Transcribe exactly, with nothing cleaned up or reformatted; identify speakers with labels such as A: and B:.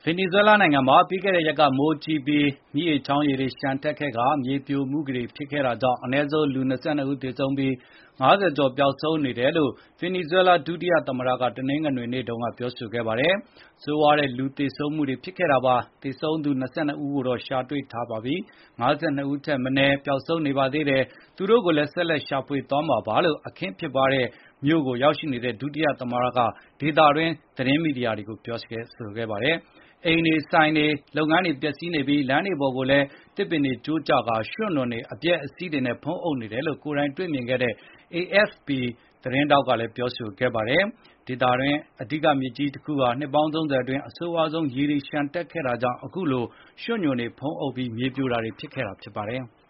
A: ဗင်နီဇွဲလားနိုင်ငံမှာပြီးခဲ့တဲ့ရက်ကမိုးကြီးပြီးမြစ်ရေချောင်းရေတွေလျှံတက်ခဲ့ကာမြေပြိုမှုတွေဖြစ်ခဲ့တာကြောင့်အနည်းဆုံးလူ ၂၂ ဦးသေဆုံးပြီး၅၀ ကျော်ပျောက်ဆုံးနေတယ်လို့ဗင်နီဇွဲလားဒုတိယသမ္မတကတနင်္ဂနွေနေ့တုန်းကပြောဆိုခဲ့ပါတယ်။ ဆိုးရွားတဲ့လူသေဆုံးမှုတွေဖြစ်ခဲ့တာပါ။ သေဆုံးသူ ၂၂ ဦးကိုတော့ရှာတွေ့ထားပြီး၅၂ ဦးထက်မနည်းပျောက်ဆုံးနေပါသေးတယ်။ သူတို့ကိုလည်းဆက်လက်ရှာဖွေသွားမှာပါလို့အခင်းဖြစ်ပွားတဲ့မြို့ကိုရောက်ရှိနေတဲ့ဒုတိယသမ္မတကဒေသတွင်းသတင်းမီဒီယာတွေကိုပြောဆိုခဲ့ပါတယ်။ အိမ်တွေဆိုင်တွေလုပ်ငန်းတွေပျက်စီးနေပြီးလမ်းတွေပေါ်ကိုလည်းသစ်ပင်တွေကျိုးကျကာရွှံ့နွံတွေအပျက်အစီးတွေနဲ့ဖုံးအုပ်နေတယ်လို့ကိုယ်တိုင်တွေ့မြင်ခဲ့တဲ့ အေအက်ဖ်ပီ သတင်းထောက်ကလည်းပြောဆိုခဲ့ပါတယ်။ ဒေသတွင်းအဓိကမြစ်ကြီးတခုဟာနှစ်ပေါင်းသုံးဆယ်အတွင်းအဆိုးရွားဆုံးရေတွေလျှံတက်ခဲ့တာကြောင့်အခုလိုရွှံ့နွံတွေဖုံးအုပ်ပြီးမြေပြိုတာတွေဖြစ်ခဲ့တာဖြစ်ပါတယ်။